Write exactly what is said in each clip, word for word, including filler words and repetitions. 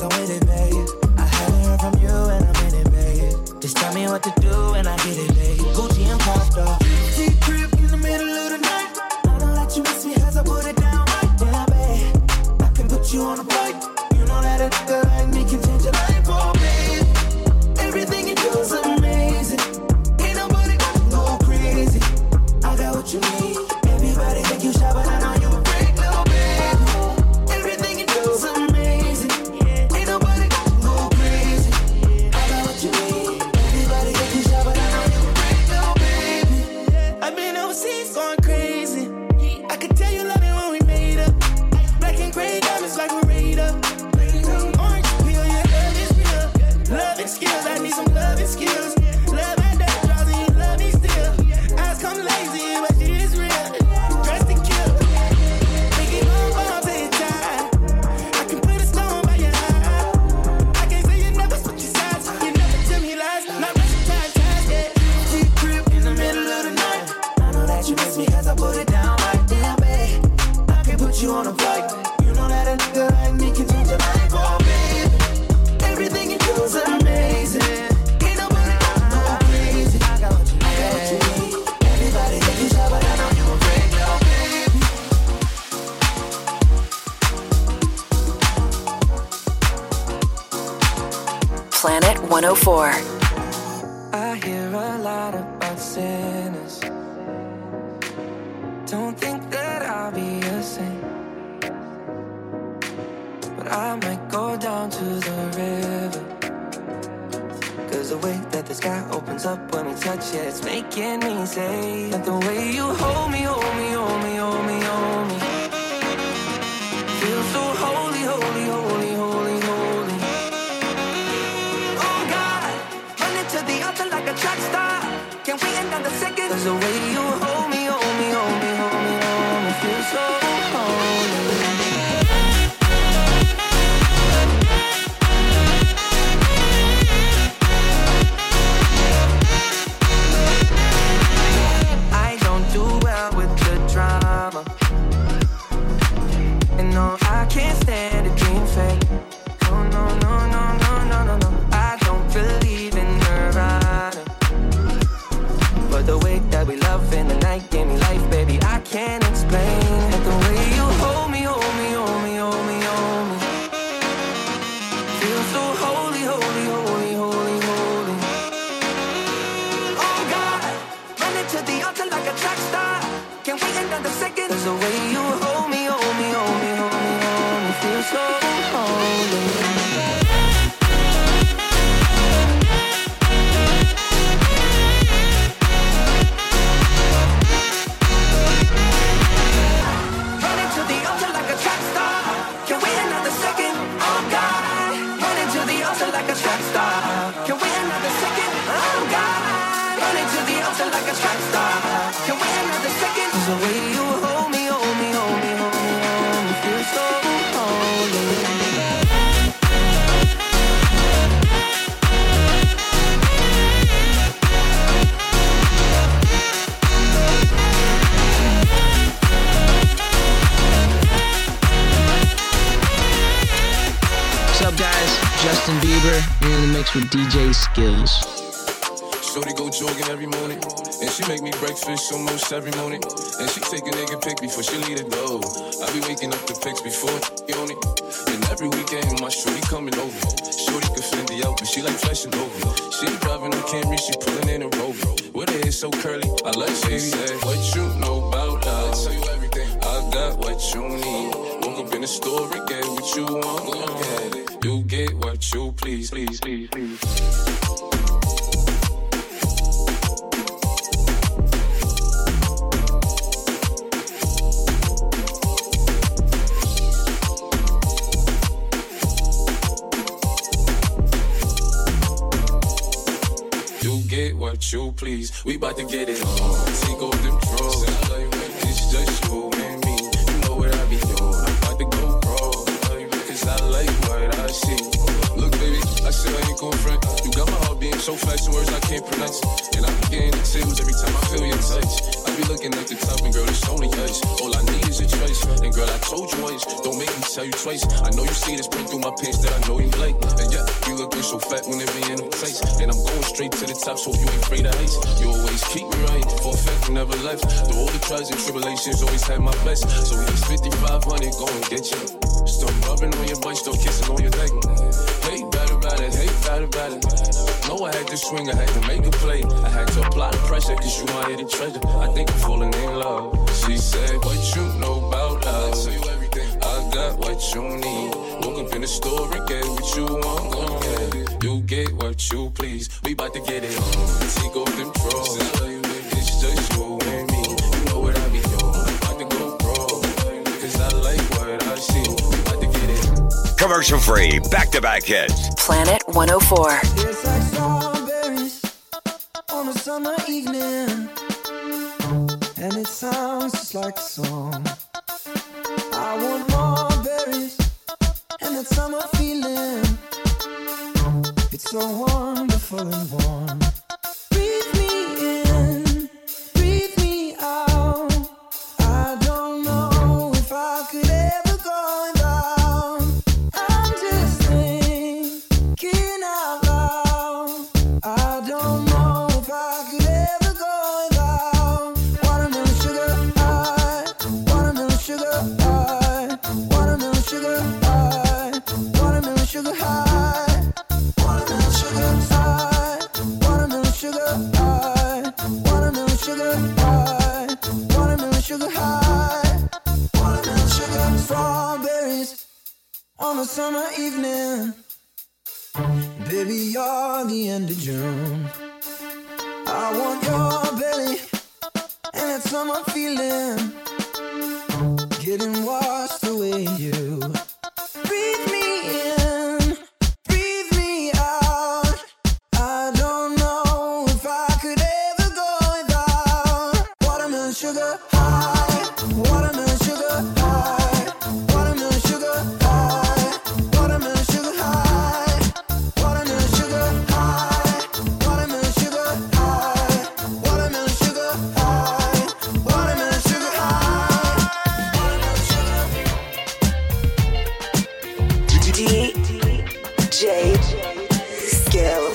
cause I'm with it, babe. I haven't heard from you and I'm in it, babe. Just tell me what to do and I get it, babe. Gucci and Prada. T-crib in the middle of the night. I don't let you miss me as I put it down right there, babe. I can put you on a flight. You know that a nigga like me can change your life, oh, babe. Everything you do is amazing. Ain't nobody gonna go crazy. I got what you need. Everybody think you shy, but I know you a freak, little baby. Everything you do is amazing. Ain't nobody gonna go crazy. I got what you need. Everybody think you shy, but I know you a freak, little baby. I've been overseas going crazy. I could tell you love it when we made up. Black and gray diamonds like we're raid up. Orange peel, yeah, love is real. Love and skills, I need some love and skills. Love and that draws and you love me still. Eyes come lazy, but she is real. Dressed to kill. Make it long arms at a time. I can put a stone by your eye. I can't say you never switch your sides. You never tell me lies. Not rushing time, time, yeah. T-crib in the middle of the night. I know that you miss me cause I put it down right there, babe. I can put you on a flight. You know that a nigga like me can change your life, oh, babe. Everything you do is amazing. Ain't nobody gonna go crazy. I got what you need. I got what you need. Everybody think you shy, but I know you a freak, little baby. Planet one oh four. I hear a lot about sinners. Don't think that I'll be a saint, but I might go down to the river. Cause the way that the sky opens up when we touch it, it's making me say that the way you hold me, hold me, hold me, hold me, hold me, feel so holy, holy, holy, holy, holy. Oh God, running to the altar like a track star. Can't wait another second. Cause the way you hold me, hold me, hold me, hold me, hold me, feel so holy. Can't stand a dream fake. No, no, no, no, no, no, no, no. I don't believe in nirvana, but the way that we love in the night gave me life, baby. I can't explain it. The way you hold me, hold me, hold me, hold me, hold me, feel so holy, holy, holy, holy, holy. Oh God, running to the altar like a track star. Can't wait another second. Cause the way you hold me, hold me, hold me, hold me, feel so holy. Running to the altar like a track star. Can't wait another second. Oh God. Running to the altar like a track star. Can't wait another second. Oh God. Running to the altar like a track star. Can't wait another second. Cause the way you hold me, hold me, hold me, hold me, hold me, feel so holy. What's up, guys? Justin Bieber, you're in the mix with D J Skills. Shorty go jogging every morning, and she make me breakfast almost every morning. And she take a nigga pic before she leave the door. I be waking up the pics before he on it. And every weekend my shorty coming over. Shorty can Fendi out, but she like flashing over. She driving a Camry, she pulling in a Rover. With her hair so curly, I like she said, what you know about love? I tell you everything. I got what you need. Woke up in the store and get what you want. You get it. You get what you please, please, please, please. What you please, we bout to get it on. Take off them drawers. It's just you and me. You know what I be doing. I'm about to go raw, cause I like what I see. Look, baby, I said I ain't gon' front. You got my heart beating so fast, the words I can't pronounce. And I'm getting the chills every time I feel your touch. I I be looking at the top and girl, it's only ice. All I need is a choice. And girl, I told you once, don't make me tell you twice. I know you see this print through my pants that I know you like. And yeah, you looking so fat when it be in the place. And I'm going straight to the top, so you ain't afraid of heights. You always keep me right, for a fact you never left. Through all the trials and tribulations, always had my best. So it's fifty-five hundred, go and get you. Still rubbing on your butt, still kissing on your neck. Hey, bad about it, hey, bad about it. No, I had to swing, I had to make a play. I had to apply the pressure, cause you my hidden treasure. I think I'm falling in love. She said, what you know about us? I tell you everything. I got what you need. Woke up in the store and get what you want. Okay. You get what you please. We bout to get it on. Take off them drawers. It's just you and me. You know what I be on. About to go wrong. Cause I like what I see. About to get it. Commercial free, back-to-back hits. Planet one oh four. It's like strawberries on a summer evening, and it sounds just like a song. I want more berries and that summer feeling. It's so wonderful and warm. Breathe me in, breathe me out. I don't know if I could ever go without. I'm just thinking out loud. I don't know if I could ever go without watermelon sugar high, watermelon sugar high, watermelon sugar high, watermelon sugar high, watermelon sugar high, watermelon sugar high, watermelon sugar high, watermelon sugar high, watermelon sugar. Strawberries on a summer evening. Baby, you're the end of June. I want your belly and that summer feeling, getting washed away you. Breathe me in, breathe me out. I don't know if I could ever go without watermelon sugar high, watermelon sugar high, watermelon sugar high, watermelon sugar high, watermelon sugar high, watermelon sugar high, watermelon sugar high, watermelon sugar high, watermelon sugar. D J Skills.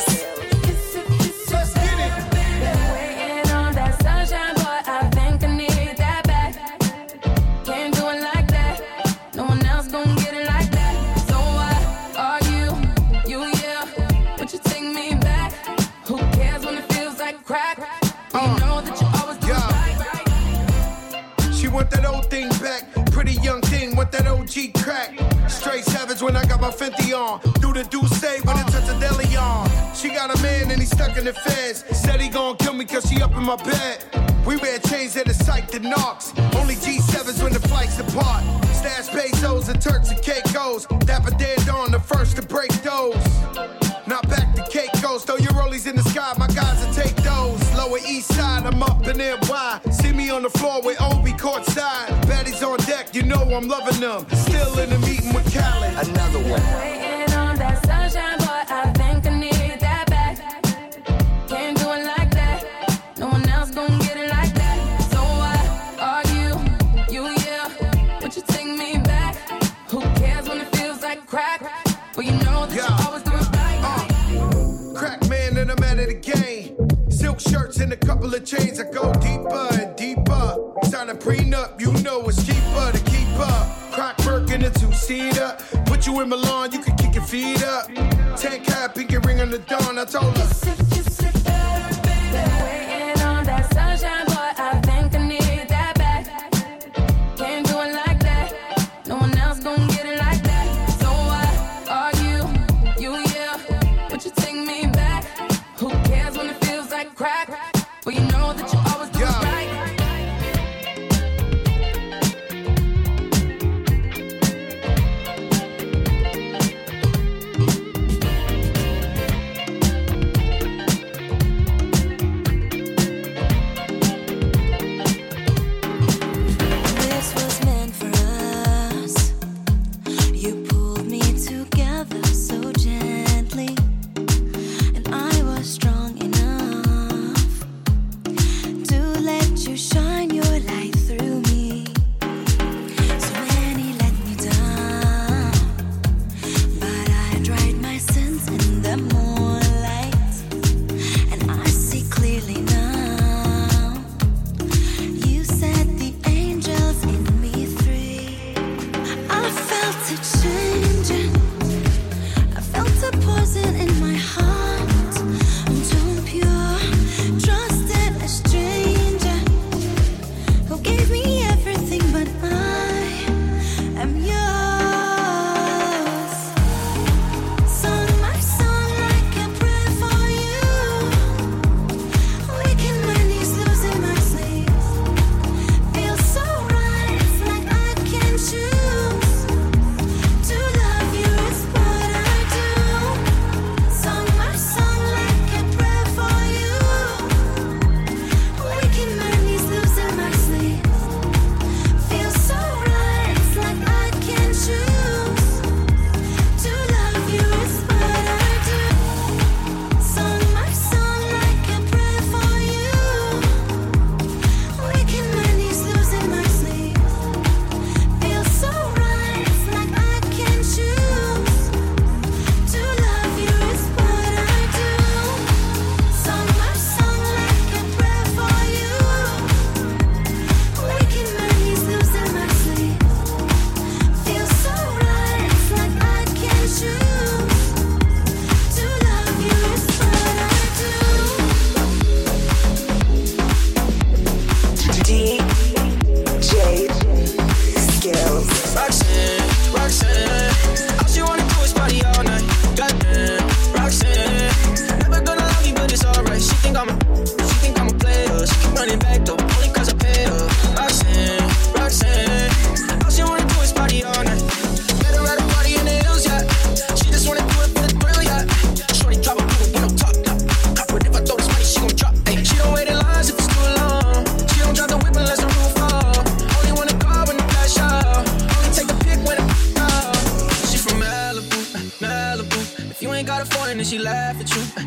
Waiting on that sunshine, boy, I think I need that back. Can't do it like that. No one else gon' get it like that. So what are you? You, yeah. Would you take me back? Who cares when it feels like crack? You know that you always do it right. She want that old thing back. Pretty young thing, want that O G crack. Straight savage when I got my Fenty on. Do the do say when it touch a deli on. She got a man and he stuck in the feds. Said he gon' kill me cause she up in my bed. We wear chains that is psyched and knocks. Only G sevens when the flights apart. Stash pesos and Turks and Caicos. Dapper dead on the first to break those. Not back to Caicos. Throw your rollies in the sky, my guys will take those. Lower east side, I'm up in there. Why? See me on the floor with Obi courtside. Baddies on deck, you know I'm loving them. Still in the meeting with Khaled. Another one. Waiting on that sunshine, boy, I think I need that back. Can't do it like that. No one else gon' get it like that. So what are you? You, yeah. Would you take me back? Who cares when it feels like crack? Well, you know that Yeah. you always do it right. Uh, crack man and I'm out of the game. Silk shirts and a couple of chains. I go deeper and deeper. Sign a prenup, you know it's cheaper to keep up. Crack work in a two-seater. Put you in Milan, you can kick your feet up. Tank hat, pinky ring on the dawn. I told her. Waiting on that sunshine, boy, I think I need that back. Can't do it like that. No one else gon' get it like that. So what are you? You, yeah. Would you take me back? Who cares when it feels like crack? Well, you know that you always do it Yeah. right.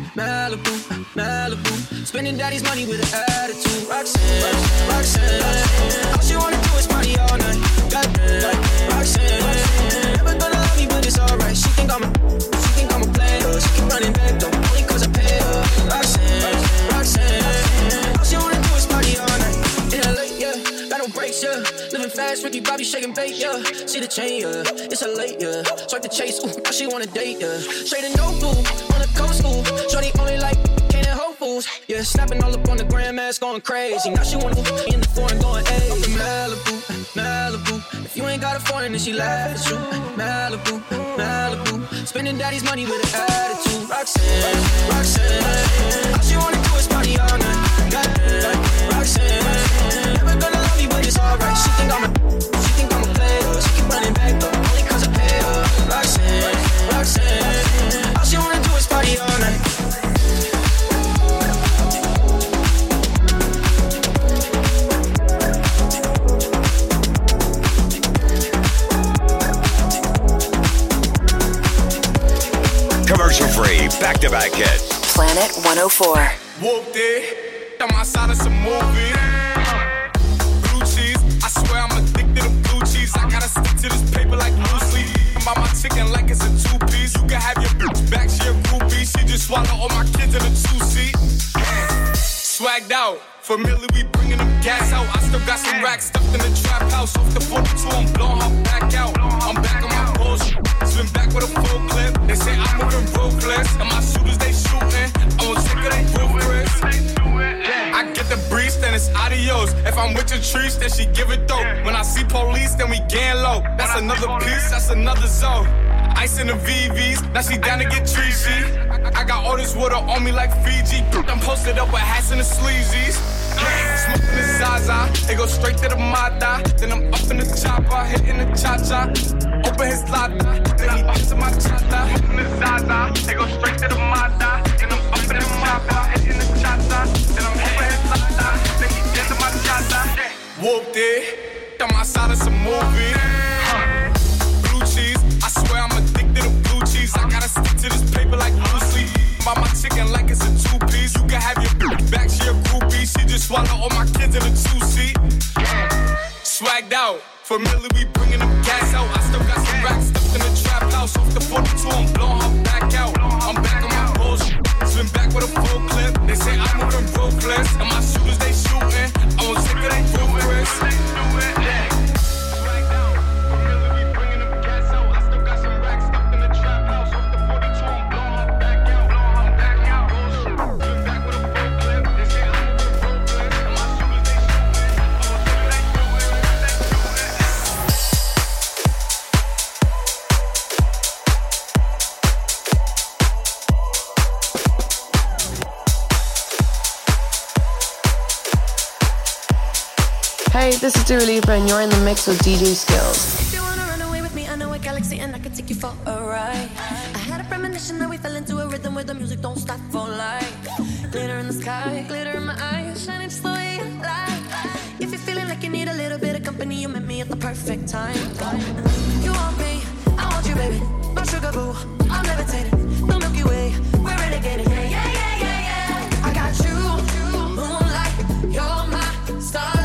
Malibu, Malibu. Spending daddy's money with an attitude. Roxanne, Roxanne. All she wanna do is party all night. Goddamn, Roxanne. Never gonna love me, but it's alright. She think I'm a, she think I'm a player. She keep running back though, only cause I pay her. Roxanne, Roxanne. All she wanna do is party all night. In L A, yeah, got no brakes, yeah. Living fast, Ricky Bobby shaking bait, yeah. See the chain, yeah. It's a late, yeah. Swipe the chase, ooh, now she wanna date, yeah. Straight and no blue, on the coast, ooh. Shorty only like Kane and Whole Foods, yeah. Snapping all up on the grandmas, going crazy. Now she wanna in the foreign, going, ayy. Up in Malibu, Malibu. If you ain't got a foreign, then she laugh at you. Malibu, Malibu. Spending daddy's money with an attitude. Roxanne, Roxanne. All she wanna do is party all night. Goddamn, Roxanne. Never gonna love me, but it's alright. She think I'm a, she think I'm a player. She keep running back though, only cause I pay her. Roxanne, Roxanne. All she wanna do is party all night. Commercial free, back-to-back hits. Planet one oh four. Whooped it, I'm outside of some movie. Blue cheese, I swear I'm addicted to blue cheese. I gotta stick to this paper like loosely. I'm by my chicken like it's a two-piece. You can have your bitch back, she a groupie. She just swallow all my kids in a two-seat. Swagged out, familiar, we bringing them gas out. I still got some racks stuffed in the trap house. Off the forty-two, I'm blowing her back out. I'm back on my bullshit. Swim back with a full clip. They say I'm moving ruthless. And my shooters, they shooting. I won't take it, they ruthless. I get the breeze, then it's adios. If I'm with your trees, then she give it dope. When I see police, then we gang low. That's another piece, that's another zone. Ice in the V Vs, now she down to get treachy. I got all this water on me like Fiji. I'm posted up with hats and the sleazies. Smoking the Zaza, they go straight to the Mata. Then I'm up in the chopper, hitting the cha-cha. Open his lata, then he into my chata. Smoking the Zaza, they go straight to the Mata. Then I'm up in the chopper, hitting the cha-cha. Then I'm open his lata, then he into my chata. Whooped it, I'm outside of some movie. Blue cheese, I swear I'm addicted to blue cheese. I gotta stick to this paper like loosely. By my chicken like it's a two-piece. You can have your bitch back, she a groupie. She just swallow all my kids in a two-seat. Swagged out, familiar, we bringing them gas out. I still got some racks stuffed in the trap house. Off the forty-two, I'm blowing her back out. I'm back on my bullshit. Swim back with a full clip. They say I'm moving ruthless. And my shooters, they shooting. I won't take it, they ruthless. Hey, this is Dua Lipa and you're in the mix with D J Skills. If you wanna run away with me, I know a galaxy and I can take you for a ride. I had a premonition that we fell into a rhythm where the music don't stop for life. Glitter in the sky, glitter in my eyes, shining just the way you like. If you're feeling like you need a little bit of company, you met me at the perfect time. You want me, I want you, baby. My sugar boo, I'm levitating. The Milky Way, we're renegading. Yeah, yeah, yeah, yeah, yeah. I got you, moonlight, you're my starlight.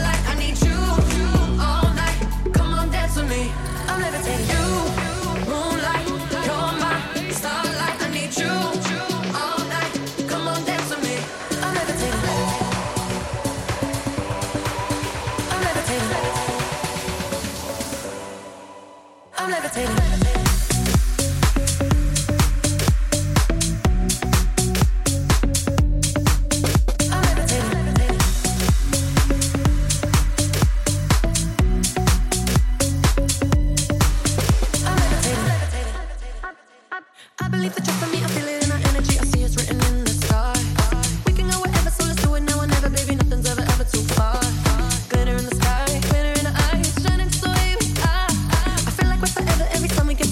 I'm levitating. You, moonlight, you're my starlight. I need you all night. Come on, dance with me. I'm levitating. I'm levitating. I'm levitating. Every time we get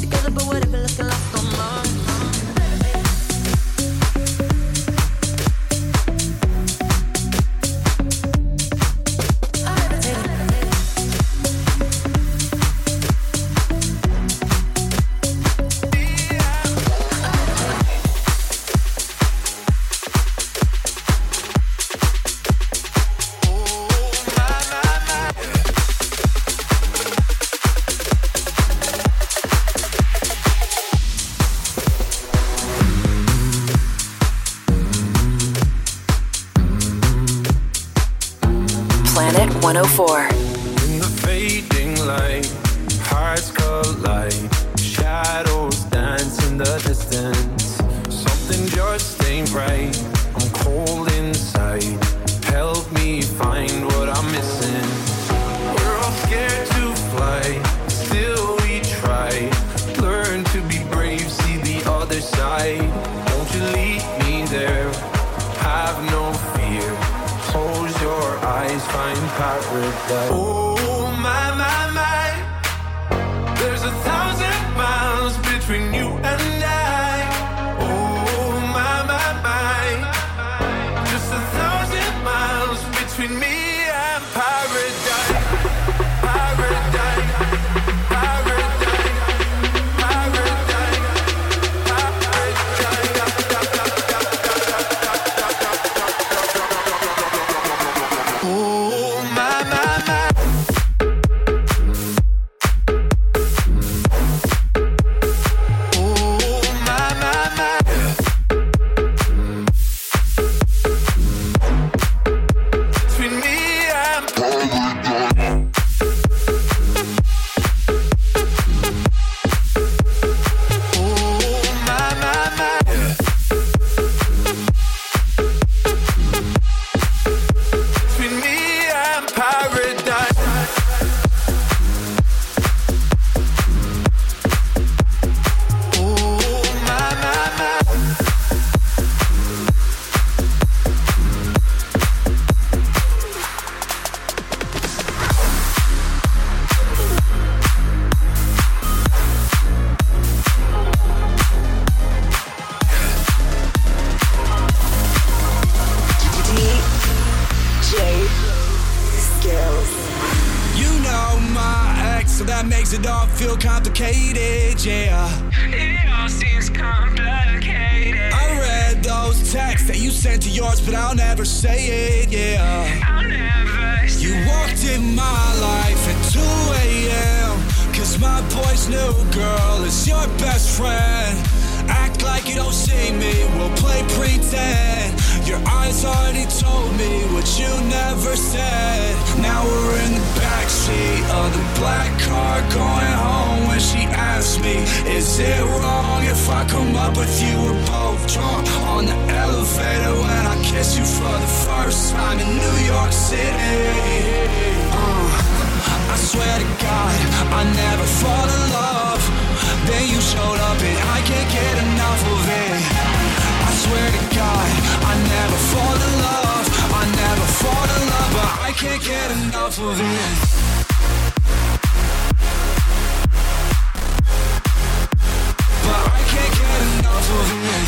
one oh four. In the fading light, hearts collide, shadows dance in the distance. Something just ain't right, I'm cold inside. Help me find what I'm missing. We're all scared to fly, still we try. Learn to be brave, see the other side. Don't you lead me there, have no fear. Close your eyes, find paradise. Oh my, my, my. There's a thousand miles between you and I. Oh my, my, my. Just a thousand miles between me and paradise. Paradise. Paradise. Paradise. Paradise. Oh my, my, my. It all feel complicated, yeah. It all seems complicated. I read those texts that you sent to yours, but I'll never say it, yeah. I'll never say You walked in my life at two a.m. Cause my boy's new girl is your best friend. Act like you don't see me, we'll play pretend. Your eyes already told me what you never said. Now we're in the backseat of the black car going home. When she asked me, is it wrong if I come up with you? We're both drunk on the elevator when I kiss you for the first time in New York City. uh, I swear to God, I never fall in love. Then you showed up and I can't get enough of it. I swear to God, I never fall in love. I never fall in love, but I can't get enough of it. But I can't get enough of it.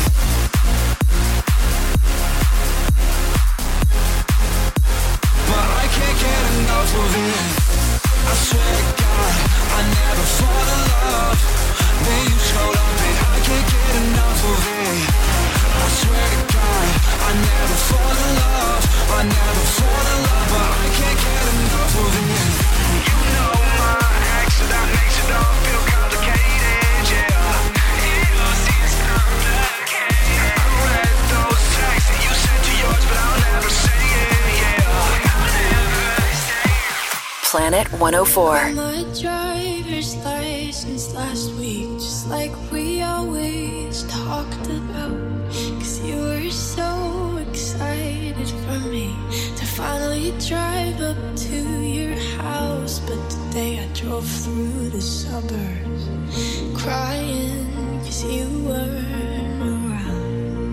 But I can't get enough of it. I swear to God, I never fall in love. Then you showed up and I can't get enough of it. I swear to God, I never fall in love. I never fall in love, but I can't get enough of it. You know my ex, so that makes it all feel complicated, yeah. It all seems complicated. I read those texts that you sent to yours, but I'll never say it, yeah. I'll never say it. Planet one oh four. My driver's license last week, just like we always talked about. Cause you were so excited for me to finally drive up to your house. But today I drove through the suburbs crying cause you weren't around.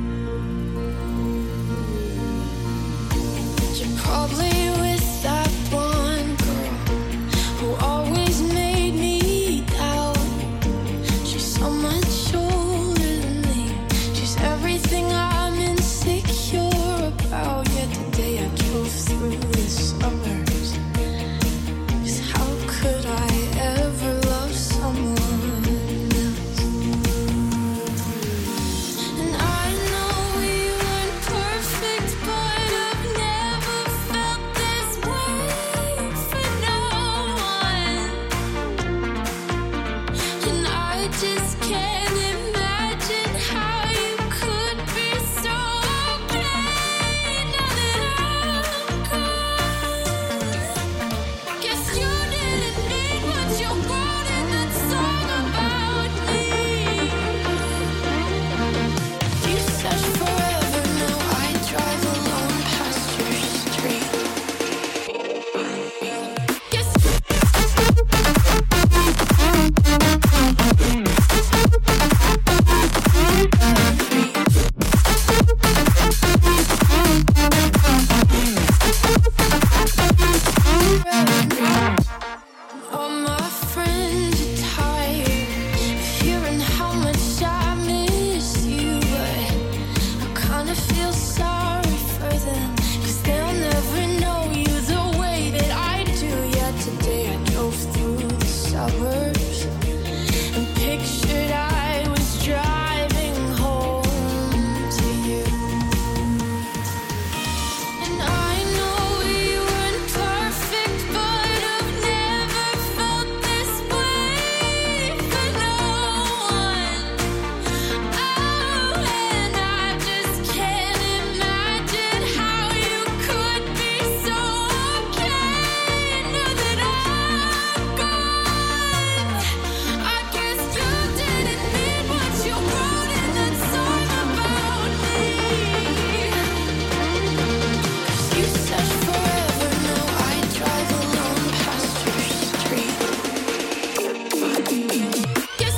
You're probably with that one girl who always made me doubt. She's so much older than me. She's everything I'm insecure about. Yet today I drove through the suburbs. 'Cause how could I ever love someone else? hours and pictured I was driving home to you. And I know you weren't perfect, but I've never felt this way for no one. Oh, and I just can't imagine how you could be so okay now that I'm gone. I guess you didn't mean what you wrote in that song about me. 'Cause you said forever, now I drive alone past your street. Yes.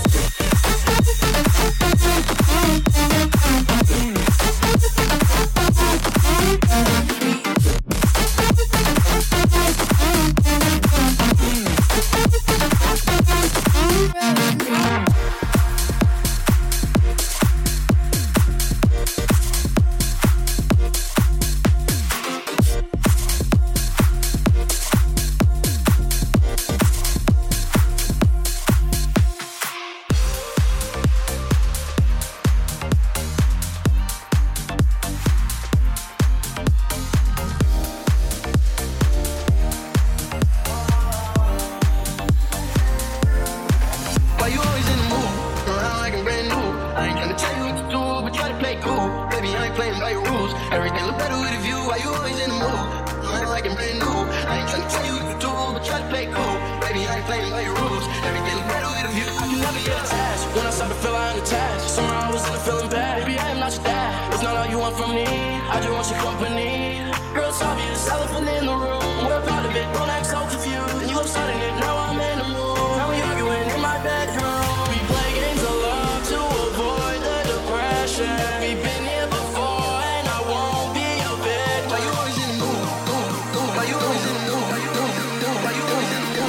Why you always in the mood? Around like I'm brand new. I ain't tryna tell you what to do, but try to play cool. Baby, I ain't playing by your rules. Everything look better with a view. Why you always in the mood? Around like I'm brand new. I ain't tryna tell you what to do, but try to play cool. Baby, I ain't playing by your rules. Everything look better with a view. I can never get attached. When I start to feel I'm attached, somehow I was in feeling bad. Baby, I am not your dad. It's not all you want from me. I just want your company. Girl, it's obvious, elephant in the room. We're part of it. Don't act so confused. And you upsetting it. Now I'm in the mood. Now we arguing in my bedroom. We play games of love to avoid the depression. We've been here before, and I won't be your bitch. Why you always in the mood? Why you always in the mood? Why you always in the mood? Why you always in the mood?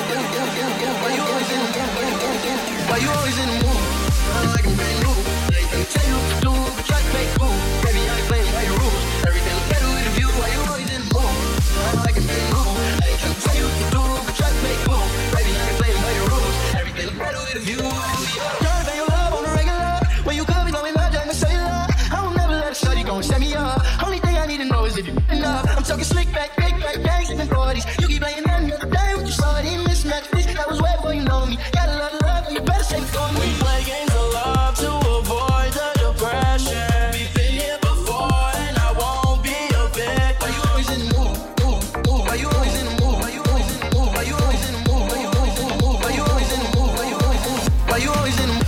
Why you always in the mood? Why you always in the mood? I'm like I'm brand new. I ain't gonna tell you what to do, but try to play cool. Baby, I ain't playing by your rules. Everything look better with a view. Why you always in the mood? I'm like I'm brand new. I ain't gonna tell you what to do, but try to play cool. Baby, I ain't playing by your rules. Everything look better with a view. Trying to pay your love on the regular. When you could be blowing my jack and cellular. I will never let a shawty go and set me up. Only thing I need to know is if you enough. I'm talking slick back, big back, bangs, even forties. You keep playing that another day with your shawty. Mismatch this, that was way before you know me. Got a lot of love, and you better save it for me. We play games of love to avoid the depression. We've been here before, and I won't be your bitch. Why you always in the mood? Mood, mood. Why you always in the mood? Why you always in the mood? Why you always in the mood? Why you always in the mood? Why you always in the mood? Why you always in the mood? Why you always in the mood?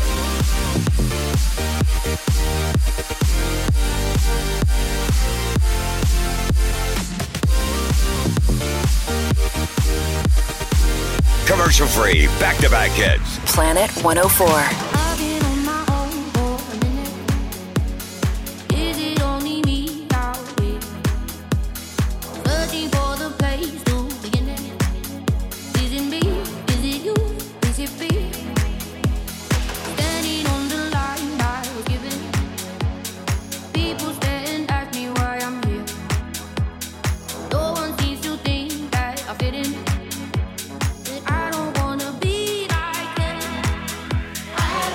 Commercial free, back-to-back hits. Planet one oh four. I've been on my own for a minute. Is it only me out here? Searching for the place to begin it. Is it me? Is it you? Is it me? Standing on the line I was given. People stare and ask me why I'm here. No one seems to think that I fit in. I don't wanna be like them. I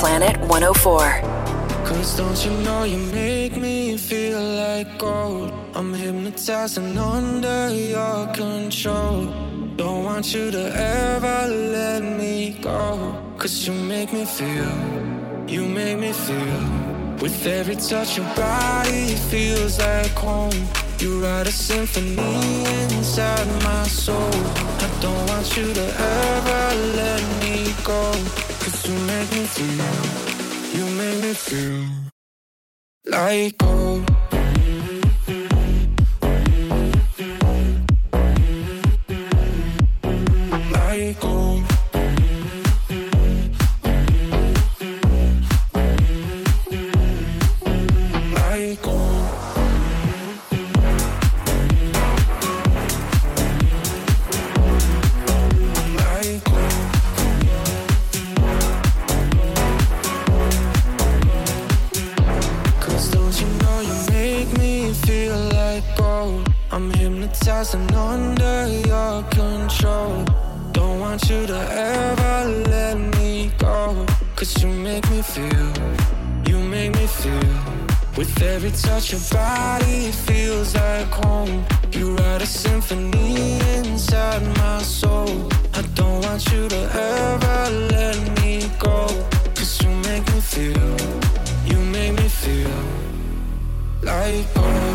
Planet one oh four. Cause don't you know you make me feel like gold. I'm hypnotized and under your control. Don't want you to ever let me go. Cause you make me feel, you make me feel. With every touch your body feels like home. You write a symphony inside my soul. I don't want you to ever let me go. Cause you make me feel, you make me feel like gold. Like gold. Like gold. I'm hypnotized and under your control. Don't want you to ever let me go. Cause you make me feel, you make me feel. With every touch your body feels like home. You write a symphony inside my soul. I don't want you to ever let me go. Cause you make me feel, you make me feel like gold.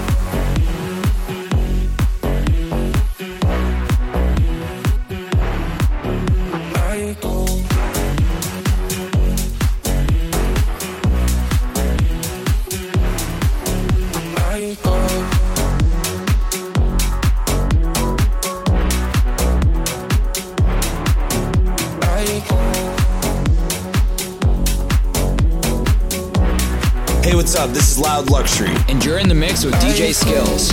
Hey, what's up? This is Loud Luxury. And you're in the mix with D J Skills.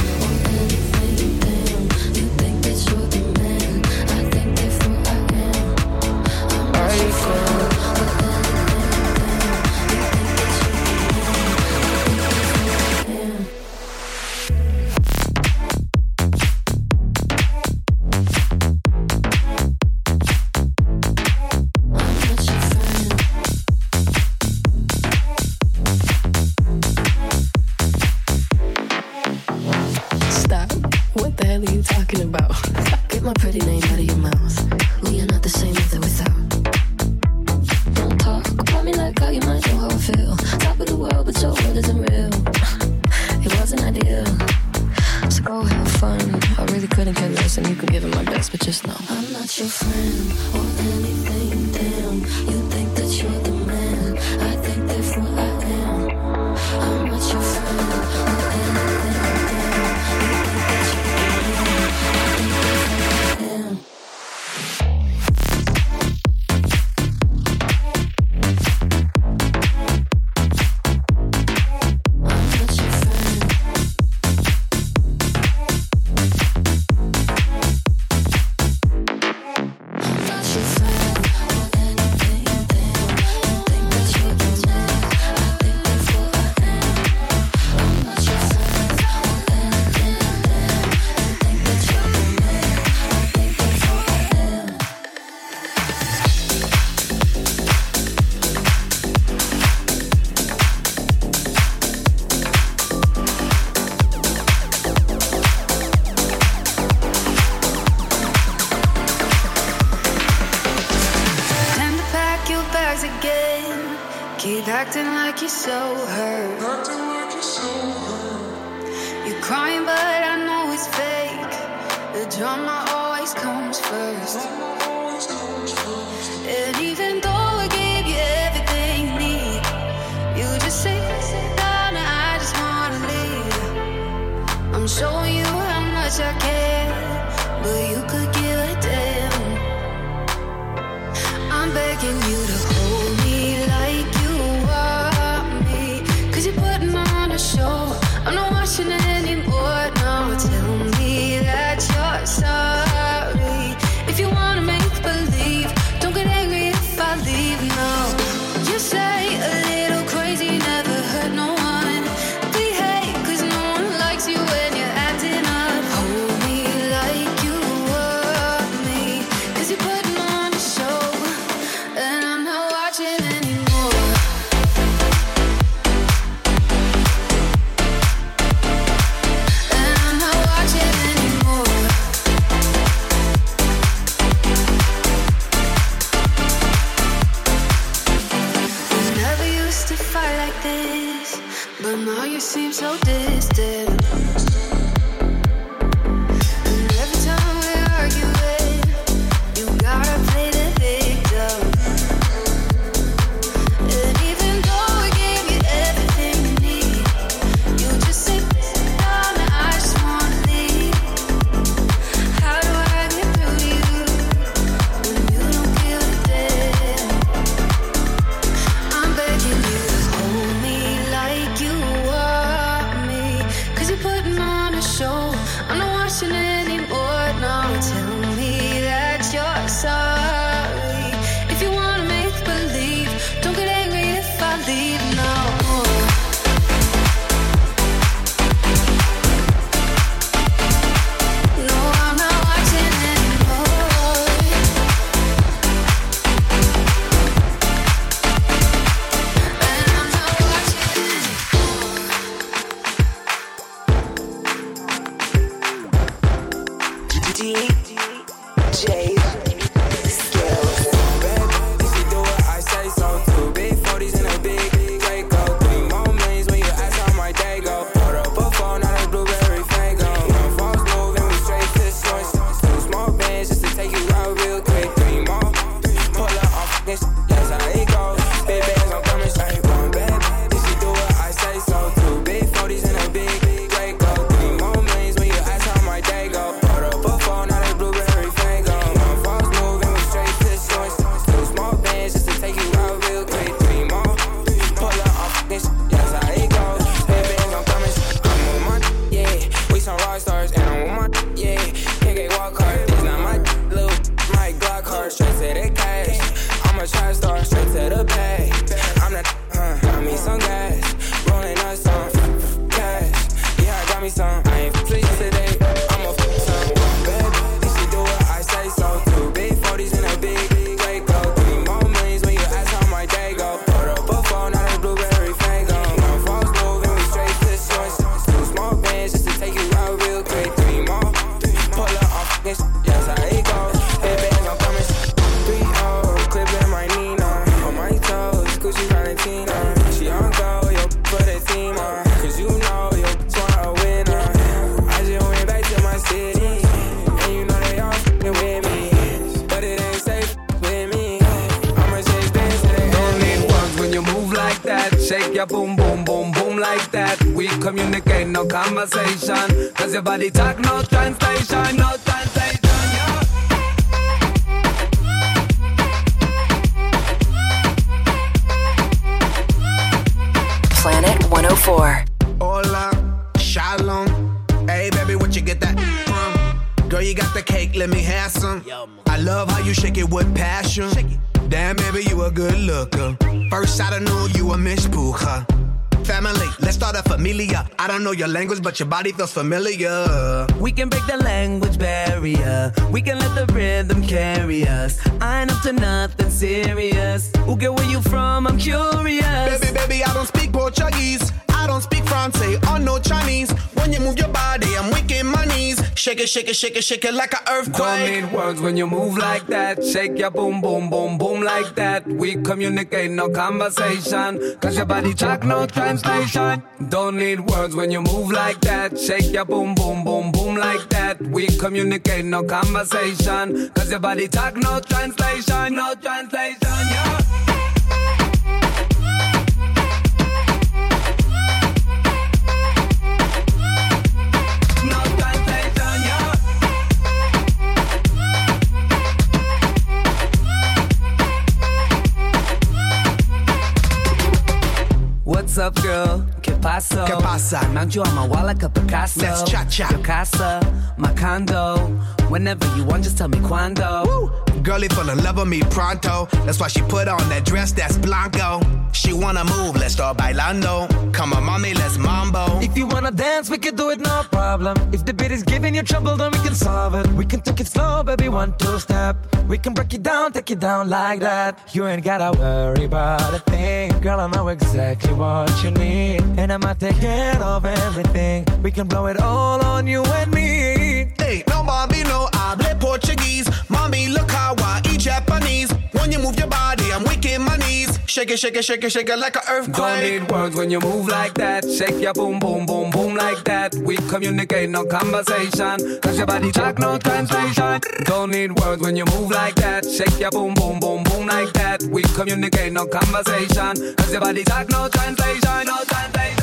Keep acting like you're so hurt. Acting like you're so hurt. You're crying, but I know it's fake. The drama always comes first. Always comes first. And even though I gave you everything you need, you just say, sit down, and I just wanna leave. I'm showing you how much I care, but you could give a damn. I'm begging you to hold me like you want me, cause you're putting on a show. I'm not watching it anymore now. Tell me that you're sorry. If you want seem so distant. And every time we're arguing, you gotta play the victim. And even though I gave you everything you need, you just say, down, I just wanna leave. How do I get through to you when you don't give a damn? I'm begging you to hold me like you want me, 'cause you're putting on a show. I'm not watching anymore, no. Tell me that you're sorry. If you wanna make believe, don't get angry if I leave now. No, I'm not watching anymore. And I'm not watching D J Skills. If you do it, I say so too. Big forties in a big Draco. Three more millions when you ask how my day go. Put up a phone, not a blueberry fango. One false move and we straight to the joints. Two small bands just to take you out real quick. Three more, pull up on fucking shit, that's how it goes. Big bands, I'm coming straight. One bad, if you do it, I say so too. Big forties in a big Draco. Three more millions when you ask how my day go. Put up a phone, not a blueberry fango. One false move and we straight to the joints. Two small bands just to take you out real quick. Three more, pull up on fucking shit, that's how it goes. Big bands, I'm coming straight. I'm on my, yeah. We some rock stars and I'm on my, yeah. Can't get walk hard. This not my little, my Glock hard. Straight to the cash. I'm a trap star, straight to the pay. I'm the, huh, got me some gas. Rolling up some cash. Yeah, I got me some. I ain't pleased today. I'm a f some. Baby, if you do it, I say so too. Big forties in a big Draco. Three more millions when you ask how my day go. Put up a phone, not a blueberry fango. One false move and we straight to the joints. Two small bands just to take you out real quick. Three more, pull up on fucking shit, that's how it goes. Big bands, I'm coming straight. Three oh, clip in my Nina. On my toes, Gucci Valentina. She on go, yo, put a team on. 'Cause you know, yo, want a winner. I just went back to my city. And you know they all f***ing with me. But it ain't safe with me. I'ma chase dance to the Don't need words when you move like that. Shake your boom, boom, boom, boom like that. We communicate, no conversation. 'Cause your body talk, no translation, no translation, yeah. Planet one oh four. Hola, shalom. Hey, baby, what you get that from? Girl, you got the cake, let me have some. I love how you shake it with passion. Damn, baby, you a good looker. First I knew you a Miss Puja. Family, let's start a familia. I don't know your language, but your body feels familiar. We can break the language barrier. We can let the rhythm carry us. I ain't up to nothing serious. Ooh, girl, where you from? I'm curious. Baby, baby, I don't speak Portuguese. I don't speak Francais or no Chinese. When you move your body, I'm weak in my knees. Shake it, shake it, shake it, shake it like an earthquake. Don't need words when you move like that. Shake your boom, boom, boom, boom like that. We communicate, no conversation. 'Cause your body talk, no translation. Don't need words when you move like that. Shake your boom, boom, boom, boom like that. We communicate, no conversation. 'Cause your body talk, no translation, no translation, yeah. What's up, girl? ¿Qué pasa? ¿Qué pasa? Mount you on my wall like a Picasso. Let's cha-cha. Your casa, my condo. Whenever you want, just tell me cuando. Woo! Girlie fell in love with me pronto. That's why she put on that dress that's blanco. She wanna move, let's start bailando. Come on, mommy, let's mambo. If you wanna dance, we can do it, no problem. If the beat is giving you trouble, then we can solve it. We can take it slow, baby, one, two step. We can break it down, take it down like that. You ain't gotta worry about a thing. Girl, I know exactly what you need. And I'ma take care of everything. We can blow it all on you and me. Hey, no, mommy, no, hable Portuguese. Mommy, look how I eat Japanese. When you move your body, I'm weak in my knees. Shake it, shake it, shake it, shake it like an earthquake. Don't need words when you move like that. Shake your boom, boom, boom, boom like that. We communicate, no conversation. Cause your body talk, no translation. Don't need words when you move like that. Shake your boom, boom, boom, boom like that. We communicate, no conversation. Cause your body talk, no translation, no translation.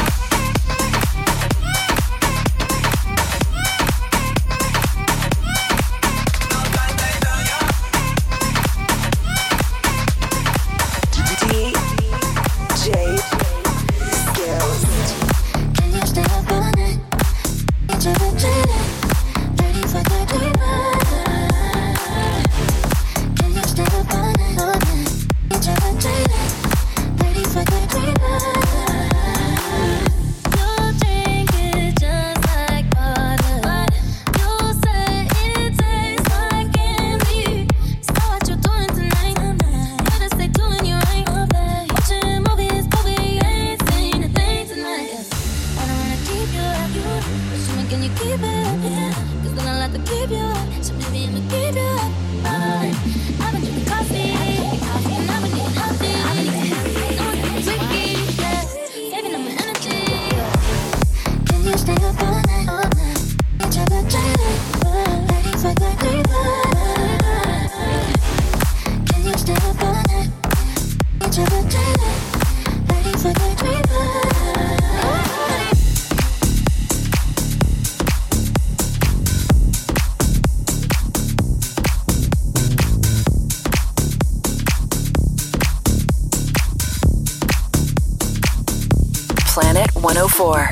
Planet one oh four.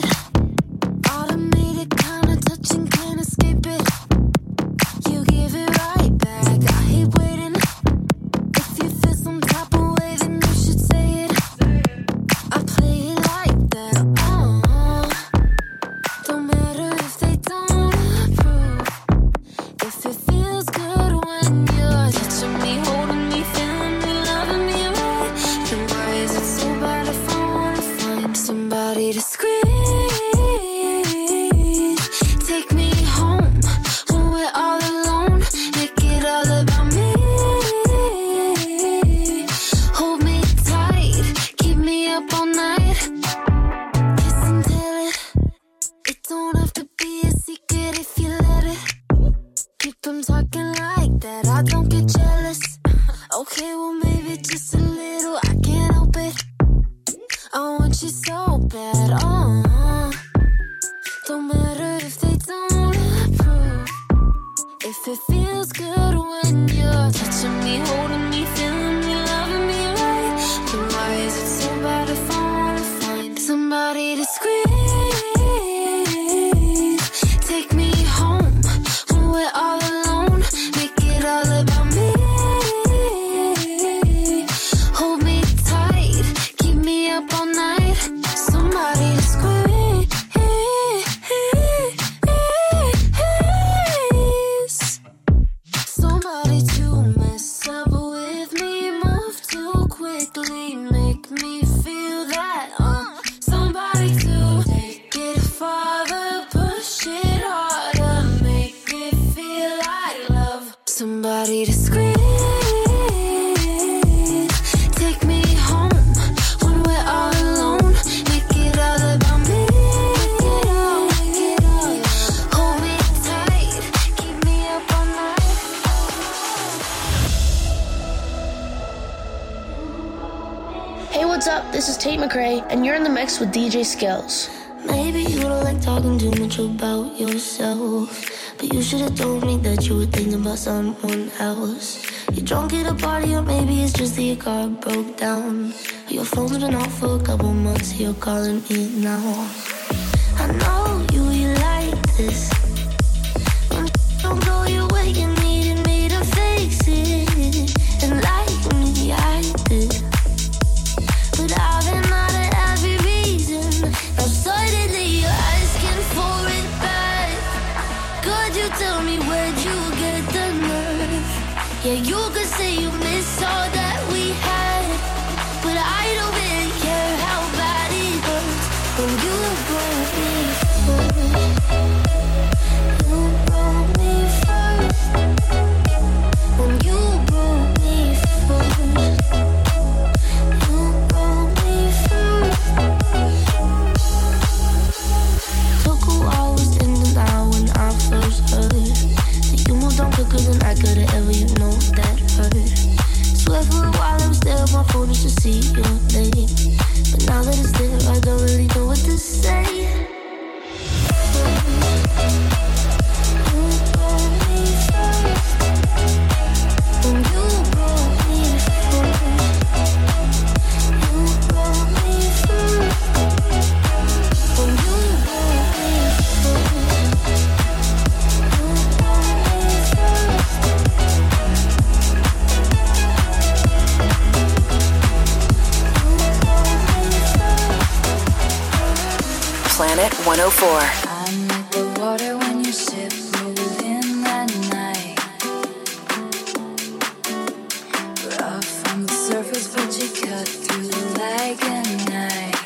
And you're in the mix with D J Skills. Maybe you don't like talking too much about yourself, but you should have told me that you were thinking about someone else. You're drunk at a party, or maybe it's just that your car broke down. Your phone's been off for a couple months, you're calling me now. I know you, you like this. When don't go your way, you needed me to fix it. And like me, I did. But I've been out of every reason. Now suddenly you're asking for it back. Could you tell me where'd you get the nerve? Yeah, you could say you miss all that we had, but I don't really care how bad it hurts when you broke me first. You broke me first. When you broke me first. Planet one oh four. I'm like the water when your ship rolled in that night. Rough on the surface, but you cut through like a knife.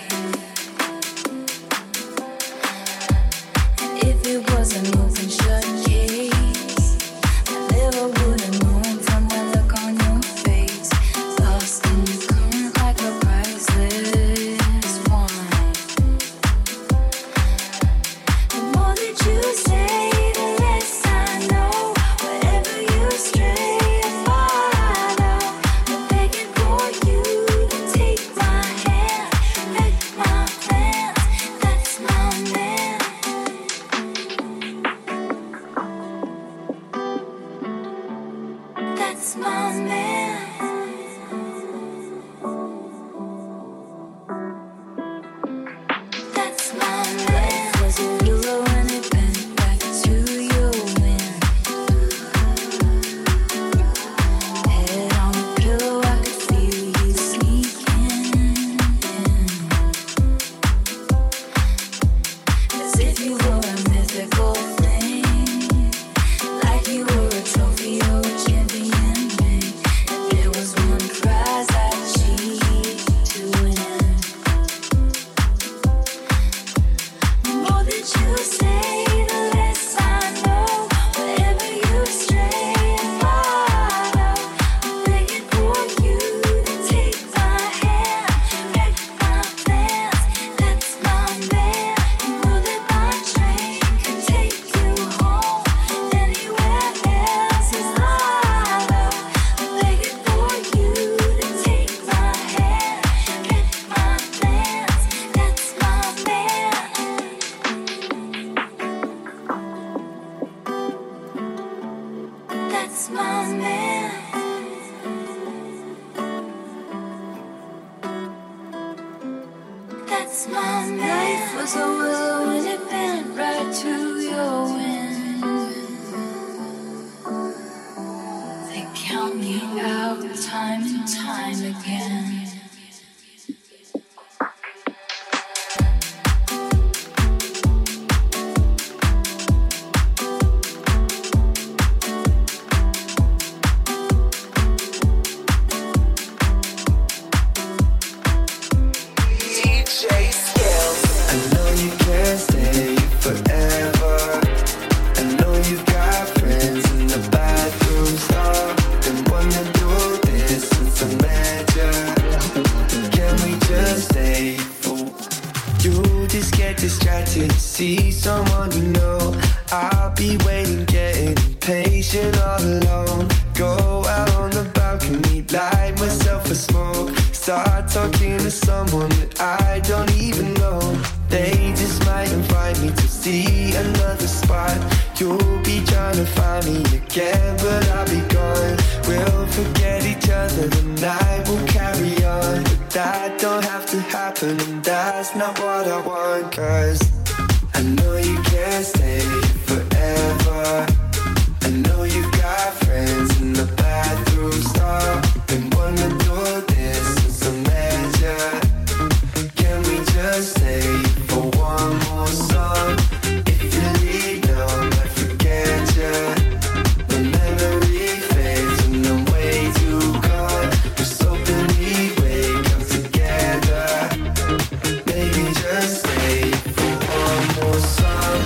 And if it was an open shut case, I never would have known from the look on your face. Lost in the current like a priceless wine. The more that you say, the less I know. Wherever you stray, I follow. I'm begging for you to take my hand, wreck my plans. That's my man. That's my man. That's my man. Life was a willow and it bent back to your wind. Head on the pillow, I could feel you sneaking in. As if you were a mythical thing, like you were a trophy or a champion ring. And there was one prize I achieved to win. The more that you say, the less I know. Wherever you stray, I follow. I'm begging for you to take my hand, wreck my plans. That's my man. You know that my train can take you home. Anywhere else is hollow. I'm begging for you to take my hand, wreck my plans. That's my man. That's my man. That's my man. Life was a willow and it bent right to your wind. They count me out time and time again. D J Skills. I know you can't stay forever. I know you've got friends in the bathroom stall. Been wanting to do this since I met ya. Can we just stay for you? Just get distracted, see someone you know. I'll be waiting, getting impatient all alone. Go out on the balcony, light myself a smoke. Start talking to someone that I don't even know. They just might invite me to see another spot. You'll be trying to find me again, but I'll be gone. We'll forget each other, the night will carry on. But that don't have to happen, and that's not what I want. Cause I know you can't stay forever. I know you've got friends in the bathroom stall. Been wanting to do this since I met ya. Can we just stay for one more song? If you leave now, I might forget ya. The memory fades and I'm way too gone. Just hoping we wake up together. Maybe just stay for one more song.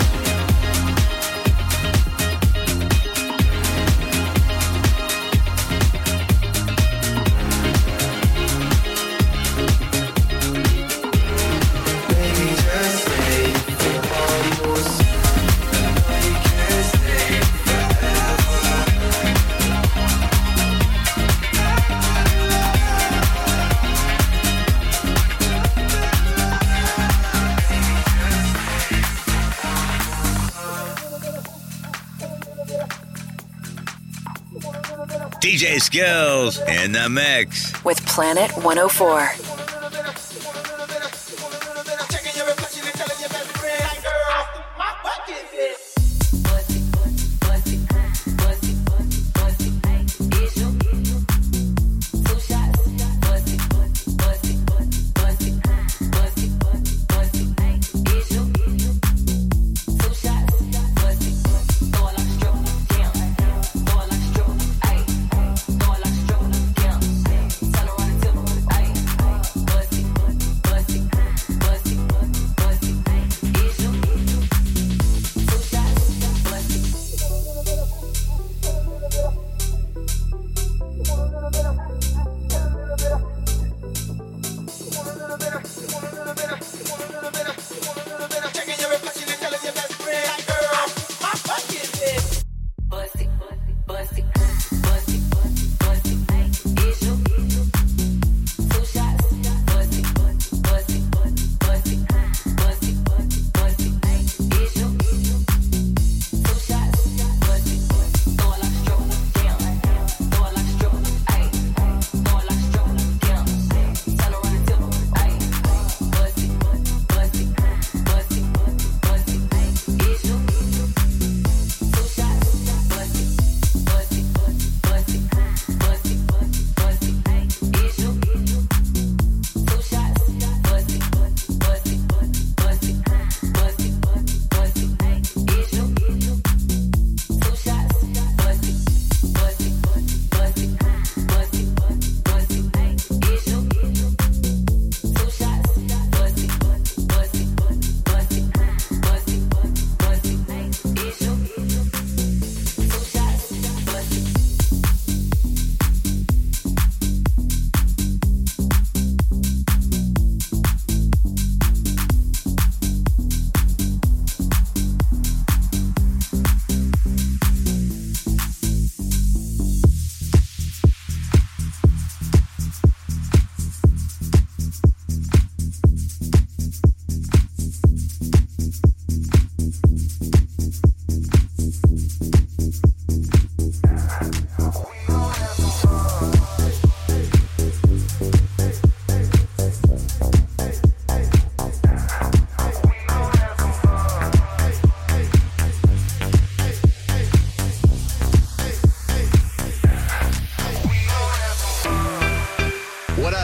Maybe just stay for one more song. I know you can't stay forever. D J Skills in the mix. With Planet one oh four. Two shots, bust it, bust it, bust it, bust it, bust it, bust it, bust it, bust it,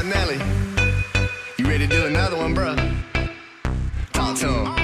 Nelly, you ready to do another one, bro? Talk to him.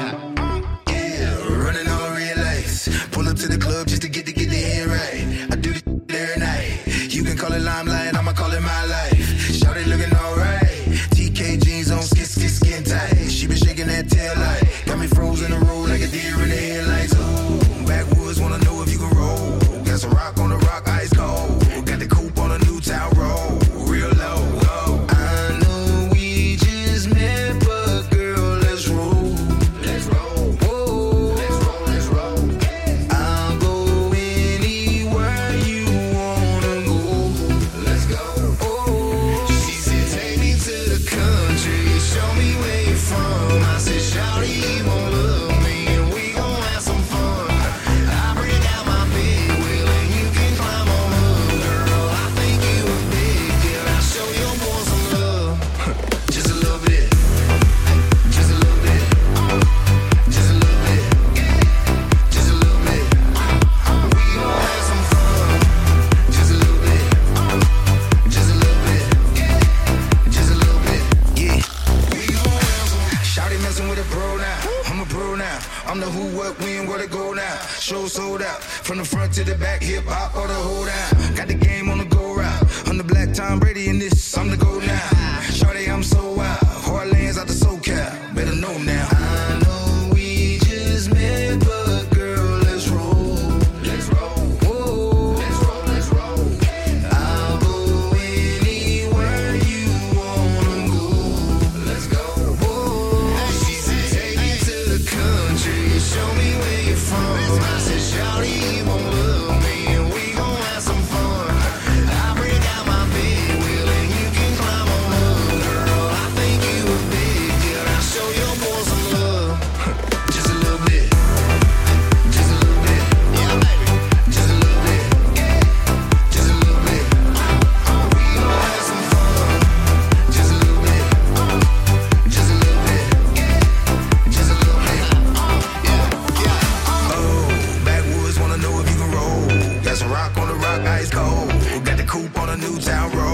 Yeah, running on real lights. Pull up to the club just to get to get the head right. I do this every night. You can call it limelight, I'ma call it my life. Shawty looking alright. T K jeans on, skin, skin, skin tight. She been shaking that tail light. Got me frozen in the road like a deer in the headlights. Ooh, backwoods wanna know if you can roll. Got some rock on the rock, ice cold. Got the coupe on a new town road. Real low, low. I know we just met, but girl, let's roll. Let's roll. Whoa. Let's roll, let's roll. I'll go anywhere you wanna go. Let's go. Oh. She said, take me to the country. Show me where you're from. I said, shawty, you gon' love me, and we gon' have some fun. I bring out my big wheel, and you can climb on up, girl. I think you a big deal. I'll show your boy some love. Just a little bit. Just a little bit. Just a little bit. Just a little bit. We gon' have some fun. Just a little bit. Just a little bit. Just a little bit. Yeah. We gon' have some. Shawty messing with a pro now. I'm a pro now. I'm the who, what, when, where to go now. Show sold out. From the front to the back, hip hop or the whole down. Got the game on the go route. I'm the black Tom Brady in this. I'm the go now. Shawty, I'm so wild. Heartlands out the SoCal. Better know now. I know we just met, but girl, let's roll. Let's roll. Whoa. Let's roll, let's roll. I'll go anywhere you wanna go. Let's go. Whoa. She said, take me to the country. Show me where you're from. I said, shawty, you gon' love me, and we gon' have some fun. I bring out my big wheel, and you can climb on up, girl. I think you a big deal. I'll show your boy some love. Just a little bit. Just a little bit. Yeah, baby. Just a little bit. Just a little bit. We gon' have some fun. Just a little bit. Just a little bit. Just a little bit. Yeah, yeah. Oh, backwoods wanna know if you can roll. Got some rock on the rock, ice cold. Got the coupe on a new town road.